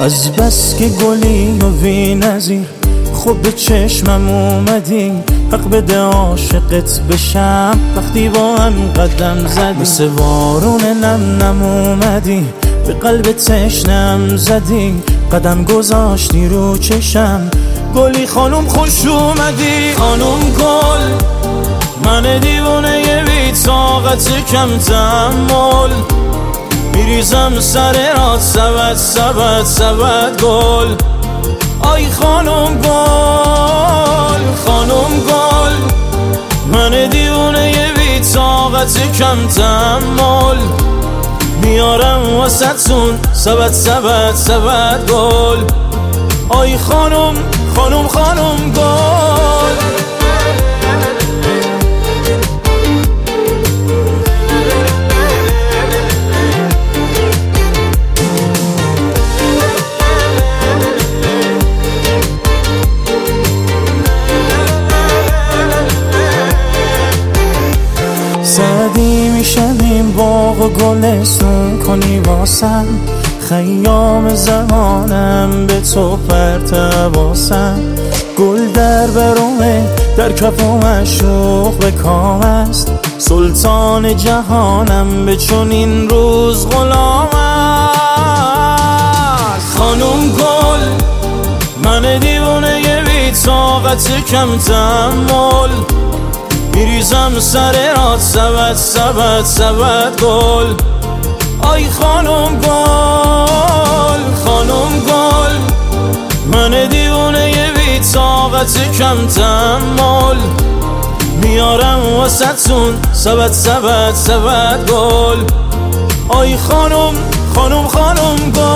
از بس که گلی و بی نظیر خوب به چشمم اومدی، حق بده عاشقت بشم وقتی با هم قدم زدی. مثل بارون نم نم اومدی به قلب تشنم زدی، قدم گذاشتی رو چشم گلی خانم خوش اومدی. خانم گل من دیوونه بی طاقت کم تحمل، میریزم سر رات سبد سبد سبد گل. آی خانم گل خانم گل من دیوونه بی طاقت کم تحمل، میارم واسه‌تون سبد سبد سبد گل. آی خانم خانم خانم گل. سعدی میشویم باغ و گلستون کنی واسم، خیام زمانم به تو پرتواسم. گل در برومه در کف و مشروق به کام است، سلطان جهانم به چون این روز غلام است. خانم گل من دیوونه بی طاقت کم تحمل، میریزم سر رات سبد سبد سبد گل. آی خانم گل خانم گل من دیوونه بی طاقت کم تحمل، میارم واسه‌تون سبد سبد سبد گل. آی خانم خانم خانم گل.